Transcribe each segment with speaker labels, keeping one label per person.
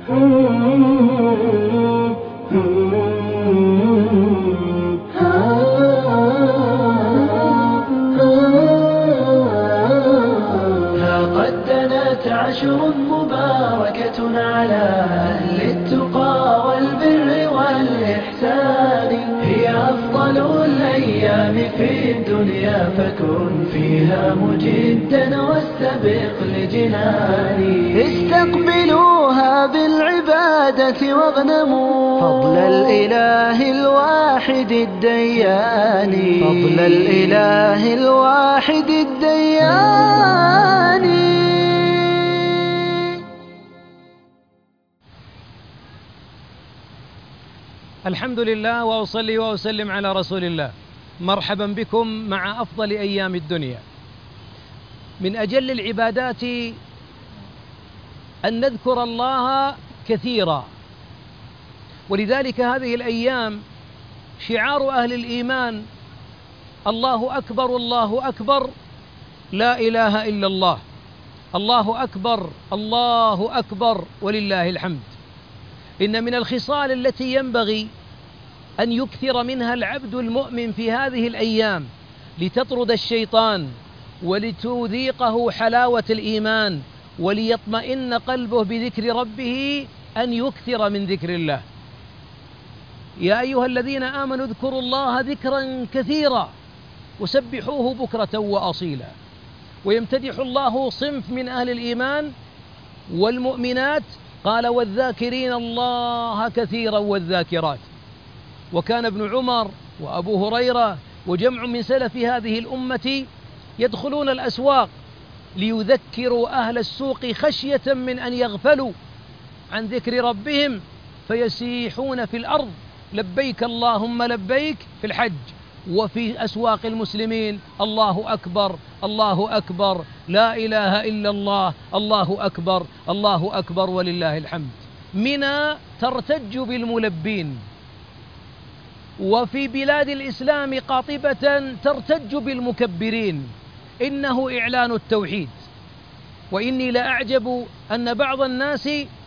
Speaker 1: قد دنت عشر مباركة على أهل التقى والبر والإحسان، هي أفضل الأيام في الدنيا، فكن فيها مجدا واستبق لجناني. استقبلوها بالعبادة واغنموا فضل الإله الواحد الديان، فضل الإله الواحد الديان.
Speaker 2: الحمد لله وأصلي وأسلم على رسول الله. مرحبا بكم مع أفضل أيام الدنيا. من أجل العبادات أن نذكر الله كثيرا، ولذلك هذه الأيام شعار أهل الإيمان الله أكبر الله أكبر لا إله إلا الله، الله أكبر الله أكبر ولله الحمد. إن من الخصال التي ينبغي أن يكثر منها العبد المؤمن في هذه الأيام لتطرد الشيطان ولتذيقه حلاوة الإيمان وليطمئن قلبه بذكر ربه أن يكثر من ذكر الله. يا أيها الذين آمنوا اذكروا الله ذكرا كثيرا وسبحوه بكرة وأصيلا. ويمتدح الله صنف من أهل الإيمان والمؤمنات، قال والذاكرين الله كثيرا والذاكرات. وكان ابن عمر وأبو هريرة وجمع من سلف هذه الأمة يدخلون الأسواق ليذكروا أهل السوق خشية من أن يغفلوا عن ذكر ربهم فيسيحون في الأرض لبيك اللهم لبيك في الحج وفي أسواق المسلمين الله أكبر الله أكبر لا إله إلا الله الله أكبر الله أكبر ولله الحمد. منى ترتج بالملبين، وفي بلاد الإسلام قاطبة ترتج بالمكبرين، إنه إعلان التوحيد. وإني لأعجب أن بعض الناس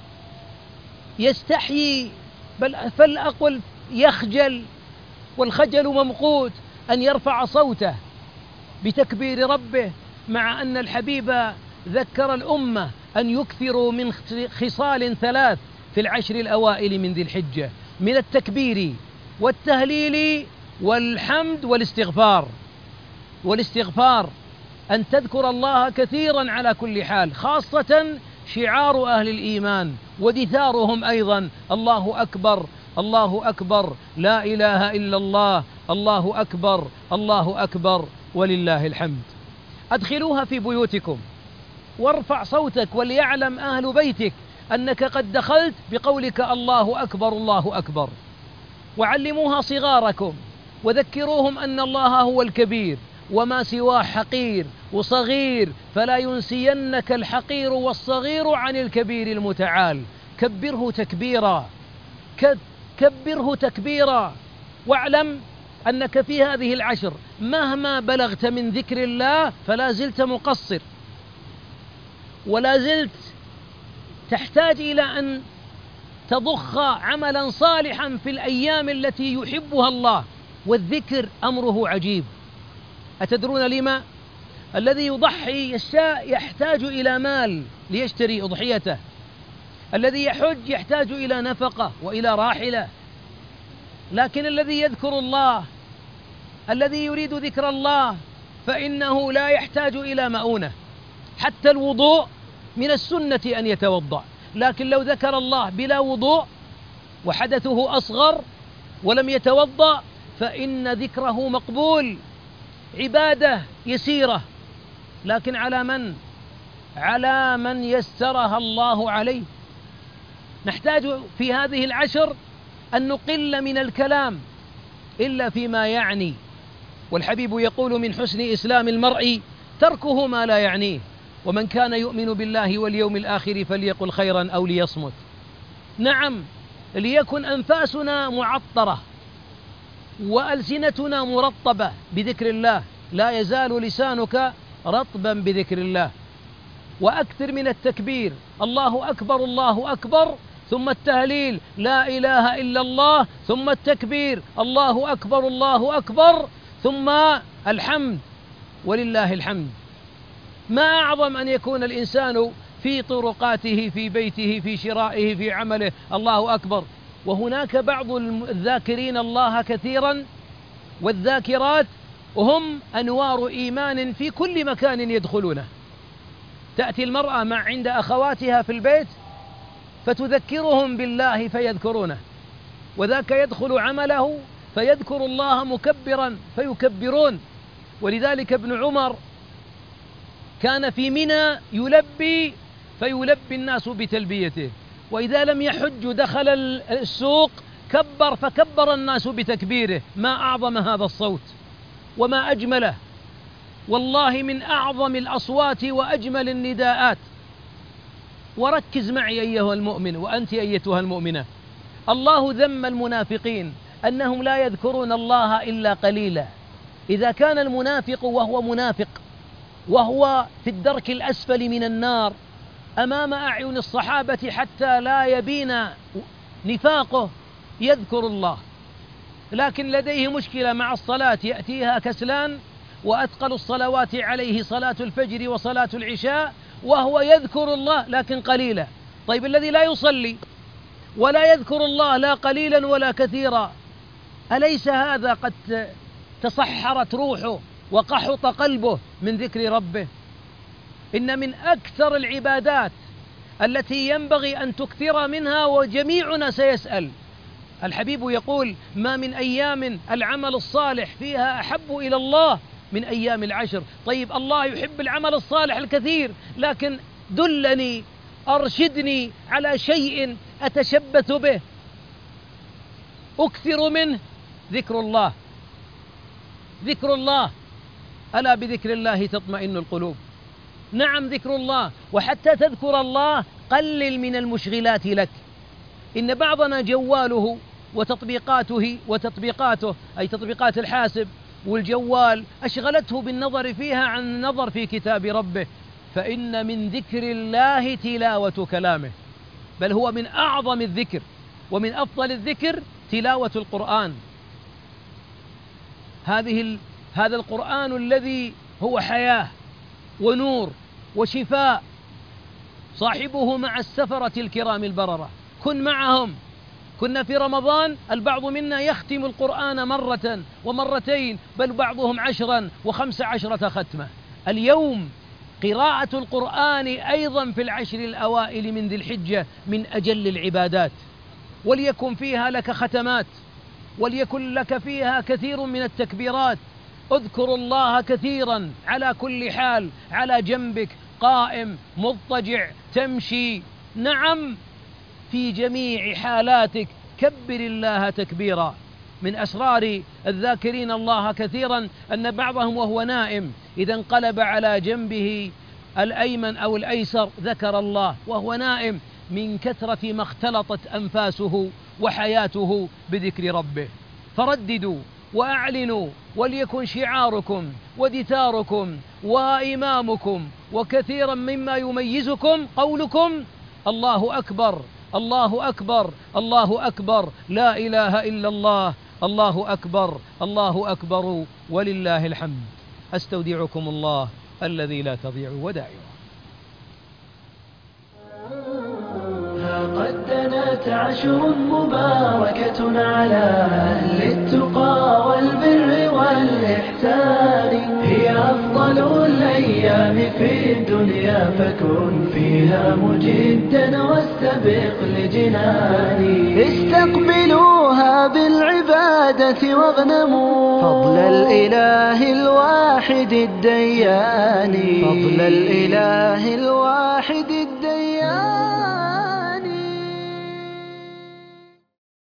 Speaker 2: يستحيي بل فلأقل يخجل، والخجل ممقوت، أن يرفع صوته بتكبير ربه، مع أن الحبيب ذكر الأمة أن يكثروا من خصال ثلاث في العشر الأوائل من ذي الحجة، من التكبير والتهليل والحمد والاستغفار. والاستغفار أن تذكر الله كثيرا على كل حال، خاصة شعار أهل الإيمان ودثارهم أيضا الله أكبر الله أكبر لا إله إلا الله الله أكبر الله أكبر ولله الحمد. أدخلوها في بيوتكم وارفع صوتك وليعلم أهل بيتك أنك قد دخلت بقولك الله أكبر الله أكبر. وعلموها صغاركم وذكروهم أن الله هو الكبير وما سواه حقير وصغير، فلا ينسينك الحقير والصغير عن الكبير المتعال. كبره تكبيرا كبره تكبيرا. واعلم أنك في هذه العشر مهما بلغت من ذكر الله فلا زلت مقصر، ولا زلت تحتاج إلى أن تضخ عملا صالحا في الأيام التي يحبها الله. والذكر أمره عجيب. أتدرون لما؟ الذي يضحي الشاء يحتاج إلى مال ليشتري أضحيته، الذي يحج يحتاج إلى نفقة وإلى راحلة، لكن الذي يذكر الله، الذي يريد ذكر الله، فإنه لا يحتاج إلى مؤونة. حتى الوضوء من السنة أن يتوضأ، لكن لو ذكر الله بلا وضوء وحدثه أصغر ولم يتوضأ فإن ذكره مقبول. عبادة يسيرة، لكن على من يسرها الله عليه. نحتاج في هذه العشر أن نقل من الكلام إلا فيما يعني. والحبيب يقول من حسن إسلام المرء تركه ما لا يعنيه، ومن كان يؤمن بالله واليوم الآخر فليقل خيرا أو ليصمت. نعم، ليكن أنفاسنا معطرة وألسنتنا مرطبة بذكر الله، لا يزال لسانك رطبا بذكر الله. وأكثر من التكبير الله أكبر الله أكبر، ثم التهليل لا إله إلا الله، ثم التكبير الله أكبر الله أكبر، ثم الحمد ولله الحمد. ما أعظم أن يكون الإنسان في طرقاته، في بيته، في شرائه، في عمله الله أكبر. وهناك بعض الذاكرين الله كثيرا والذاكرات هم أنوار إيمان في كل مكان يدخلونه. تأتي المرأة عند أخواتها في البيت فتذكرهم بالله فيذكرونه، وذاك يدخل عمله فيذكر الله مكبرا فيكبرون. ولذلك ابن عمر كان في منى يلبي فيلبي الناس بتلبيته، وإذا لم يحج دخل السوق كبر فكبر الناس بتكبيره. ما أعظم هذا الصوت وما أجمله، والله من أعظم الأصوات وأجمل النداءات. وركز معي أيها المؤمن وأنت أيتها المؤمنة، الله ذم المنافقين أنهم لا يذكرون الله إلا قليلا. إذا كان المنافق وهو منافق وهو في الدرك الأسفل من النار أمام أعين الصحابة حتى لا يبين نفاقه يذكر الله، لكن لديه مشكلة مع الصلاة يأتيها كسلان، وأثقل الصلوات عليه صلاة الفجر وصلاة العشاء، وهو يذكر الله لكن قليلا. طيب الذي لا يصلي ولا يذكر الله لا قليلا ولا كثيرا، أليس هذا قد تصحرت روحه وقحط قلبه من ذكر ربه؟ إن من أكثر العبادات التي ينبغي أن تكثر منها، وجميعنا سيسأل، الحبيب يقول ما من أيام العمل الصالح فيها أحب إلى الله من أيام العشر. طيب الله يحب العمل الصالح الكثير، لكن دلني أرشدني على شيء أتشبث به أكثر منه. ذكر الله، ذكر الله، ألا بذكر الله تطمئن القلوب. نعم ذكر الله، وحتى تذكر الله قلل من المشغلات لك. إن بعضنا جواله وتطبيقاته أي تطبيقات الحاسب والجوال أشغلته بالنظر فيها عن النظر في كتاب ربه. فإن من ذكر الله تلاوة كلامه، بل هو من أعظم الذكر ومن أفضل الذكر تلاوة القرآن. هذا القرآن الذي هو حياة ونور وشفاء، صاحبه مع السفرة الكرام البررة. كن معهم. كنا في رمضان البعض منا يختم القرآن مرة ومرتين، بل بعضهم 10 و15 ختمة. اليوم قراءة القرآن أيضا في العشر الأوائل من ذي الحجة من أجل العبادات، وليكن فيها لك ختمات، وليكن لك فيها كثير من التكبيرات. اذكر الله كثيرا على كل حال، على جنبك، قائم، مضطجع، تمشي، نعم في جميع حالاتك كبر الله تكبيرا. من أسرار الذاكرين الله كثيرا أن بعضهم وهو نائم إذا انقلب على جنبه الأيمن أو الأيسر ذكر الله وهو نائم، من كثرة ما اختلطت أنفاسه وحياته بذكر ربه. فرددوا وأعلنوا، وليكن شعاركم ودثاركم وإمامكم وكثيرا مما يميزكم قولكم الله أكبر الله أكبر الله أكبر، لا إله إلا الله، الله أكبر الله أكبر ولله الحمد. أستودعكم الله الذي لا تضيع ودائعه.
Speaker 1: قد دنت عشر مباركة على أهل التقى والبر والإحسان، هي أفضل الأيام في الدنيا، فكن فيها مجدا واستبق لجنان. استقبلوها بالعبادة واغنموا فضل الإله الواحد الديان، فضل الإله الواحد الديان.